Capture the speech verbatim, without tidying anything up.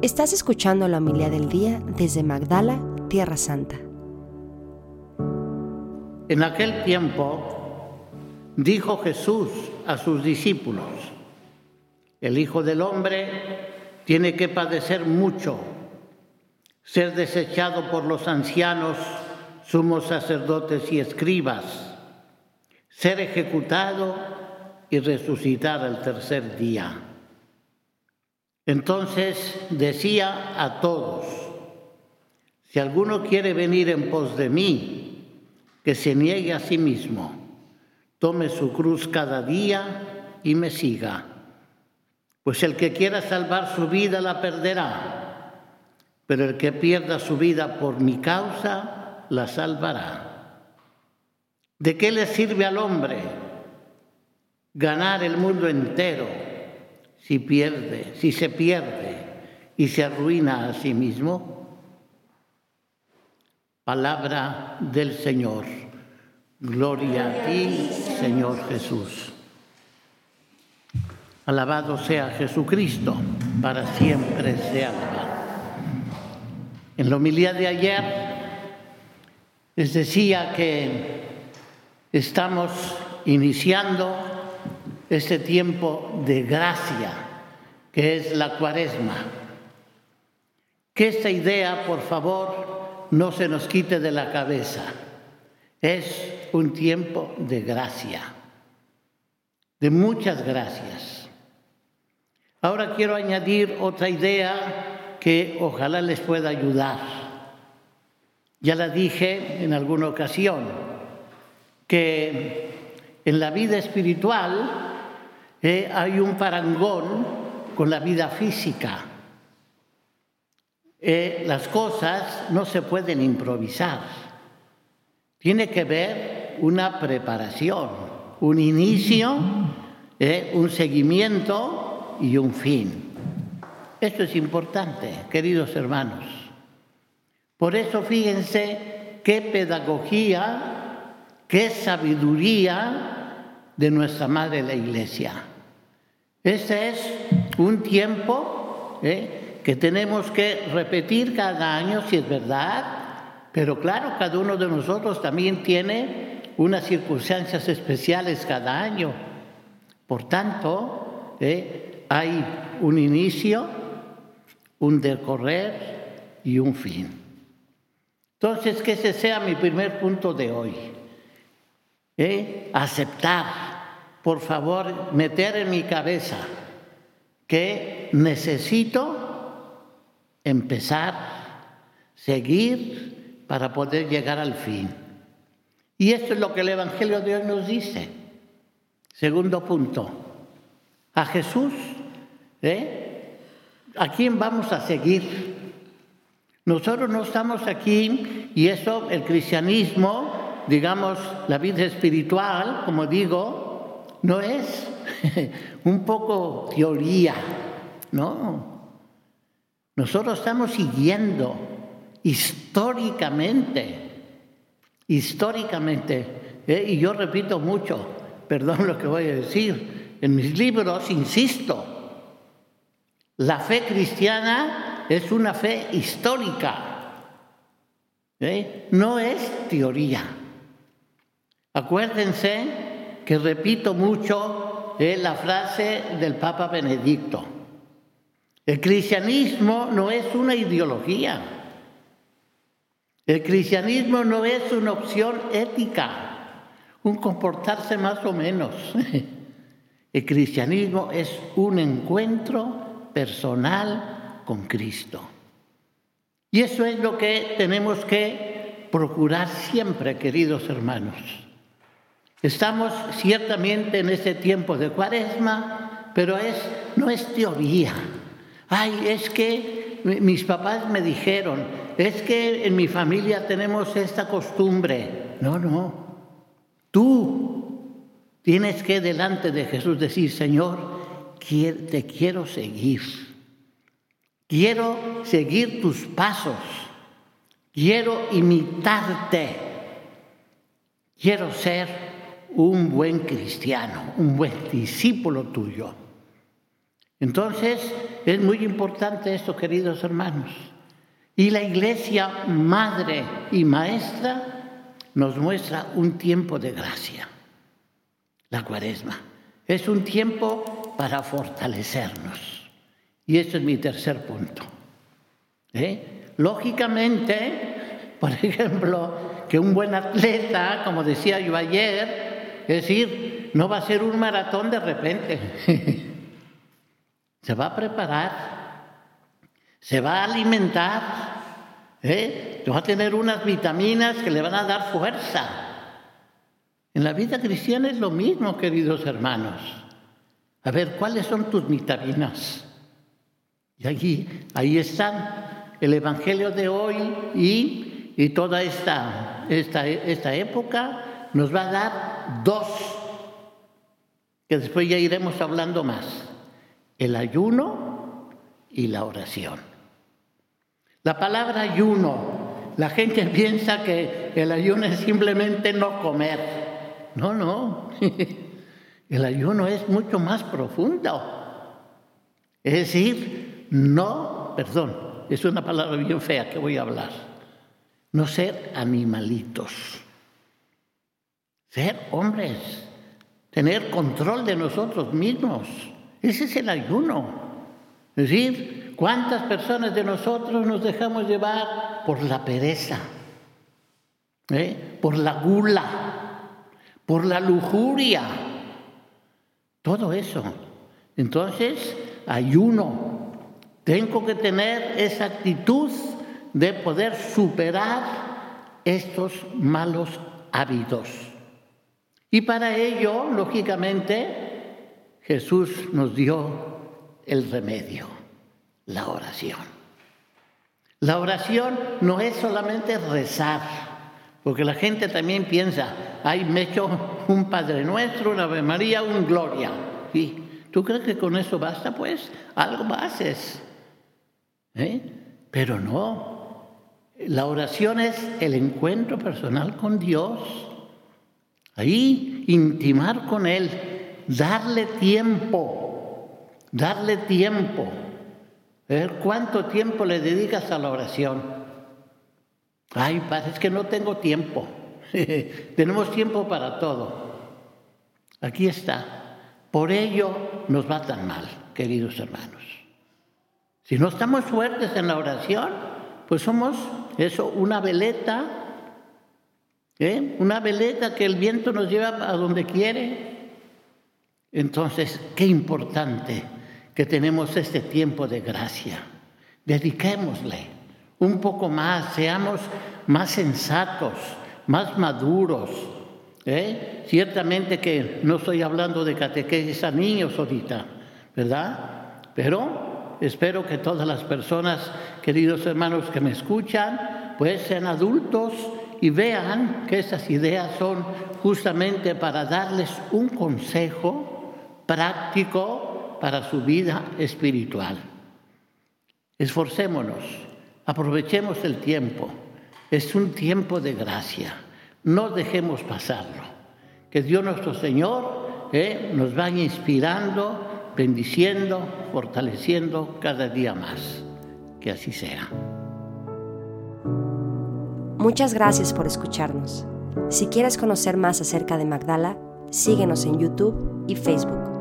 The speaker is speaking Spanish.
Estás escuchando la homilía del día desde Magdala, Tierra Santa. En aquel tiempo dijo Jesús a sus discípulos: el Hijo del Hombre tiene que padecer mucho, ser desechado por los ancianos, sumos sacerdotes y escribas, ser ejecutado y resucitar al tercer día. Entonces decía a todos: si alguno quiere venir en pos de mí, que se niegue a sí mismo, tome su cruz cada día y me siga. Pues el que quiera salvar su vida la perderá, pero el que pierda su vida por mi causa la salvará. ¿De qué le sirve al hombre ganar el mundo entero si pierde, si se pierde y se arruina a sí mismo? Palabra del Señor. Gloria a ti, Señor Jesús. Alabado sea Jesucristo, para siempre sea alabado. En la homilía de ayer les decía que estamos iniciando este tiempo de gracia, que es la Cuaresma. Que esta idea, por favor, no se nos quite de la cabeza. Es un tiempo de gracia, de muchas gracias. Ahora quiero añadir otra idea que ojalá les pueda ayudar. Ya la dije en alguna ocasión, que en la vida espiritual eh, hay un parangón con la vida física. Eh, las cosas no se pueden improvisar. Tiene que haber una preparación, un inicio, eh, un seguimiento y un fin. Esto es importante, queridos hermanos. Por eso fíjense qué pedagogía, qué sabiduría de nuestra Madre la Iglesia. Este es un tiempo eh, que tenemos que repetir cada año, si es verdad, pero claro, cada uno de nosotros también tiene unas circunstancias especiales cada año. Por tanto, eh, hay un inicio, un decorrer y un fin. Entonces, que ese sea mi primer punto de hoy. ¿Eh? Aceptar, por favor, meter en mi cabeza que necesito empezar, seguir para poder llegar al fin. Y esto es lo que el Evangelio de hoy nos dice. Segundo punto. A Jesús, ¿eh? ¿A quién vamos a seguir? Nosotros no estamos aquí, y eso, el cristianismo, digamos, la vida espiritual, como digo, no es un poco teoría, no. Nosotros estamos siguiendo históricamente, históricamente, ¿eh? Y yo repito mucho, perdón lo que voy a decir, en mis libros insisto, la fe cristiana es una fe histórica, ¿eh? No es teoría. Acuérdense que repito mucho eh, la frase del Papa Benedicto. El cristianismo no es una ideología. El cristianismo no es una opción ética, un comportarse más o menos. El cristianismo es un encuentro personal con Cristo. Y eso es lo que tenemos que procurar siempre, queridos hermanos. Estamos ciertamente en este tiempo de Cuaresma, pero es, no es teoría. Ay, es que mis papás me dijeron, es que en mi familia tenemos esta costumbre. No, no. Tú tienes que delante de Jesús decir: Señor, te quiero seguir. Quiero seguir tus pasos. Quiero imitarte. Quiero ser un buen cristiano, un buen discípulo tuyo. Entonces, es muy importante esto, queridos hermanos. Y la Iglesia, madre y maestra, nos muestra un tiempo de gracia. La Cuaresma es un tiempo para fortalecernos. Y este es mi tercer punto. ¿Eh? Lógicamente, por ejemplo, que un buen atleta, como decía yo ayer, es decir, no va a ser un maratón de repente. Se va a preparar, se va a alimentar, ¿eh? va a tener unas vitaminas que le van a dar fuerza. En la vida cristiana es lo mismo, queridos hermanos. A ver, ¿cuáles son tus vitaminas? Y allí, ahí están el Evangelio de hoy y, y toda esta, esta, esta época nos va a dar dos, que después ya iremos hablando más. El ayuno y la oración. La palabra ayuno, la gente piensa que el ayuno es simplemente no comer. No, no. El ayuno es mucho más profundo. Es decir, no, perdón, es una palabra bien fea que voy a hablar. No ser animalitos. Ser hombres. Tener control de nosotros mismos. Ese es el ayuno. Es decir, ¿cuántas personas de nosotros nos dejamos llevar por la pereza? ¿Eh? Por la gula, por la lujuria. Todo eso. Entonces, ayuno. Tengo que tener esa actitud de poder superar estos malos hábitos. Y para ello, lógicamente, Jesús nos dio el remedio, la oración. La oración no es solamente rezar, porque la gente también piensa, ay, me echo un Padre Nuestro, una Ave María, un Gloria. ¿Sí? ¿Tú crees que con eso basta? Pues algo haces. ¿Eh? Pero no. La oración es el encuentro personal con Dios. Ahí, intimar con Él. Darle tiempo, darle tiempo. Ver cuánto tiempo le dedicas a la oración. Ay, padre, es que no tengo tiempo. Tenemos tiempo para todo. Aquí está. Por ello nos va tan mal, queridos hermanos. Si no estamos fuertes en la oración, pues somos eso, una veleta, ¿eh? Una veleta que el viento nos lleva a donde quiere. Entonces, qué importante que tenemos este tiempo de gracia. Dediquémosle un poco más, seamos más sensatos, más maduros. ¿eh? Ciertamente que no estoy hablando de catequesis a niños ahorita, ¿verdad? Pero espero que todas las personas, queridos hermanos que me escuchan, pues sean adultos y vean que esas ideas son justamente para darles un consejo práctico para su vida espiritual. Esforcémonos, aprovechemos el tiempo. Es un tiempo de gracia. No dejemos pasarlo. Que Dios nuestro Señor eh, nos vaya inspirando, bendiciendo, fortaleciendo cada día más. Que así sea. Muchas gracias por escucharnos. Si quieres conocer más acerca de Magdala, síguenos en YouTube y Facebook.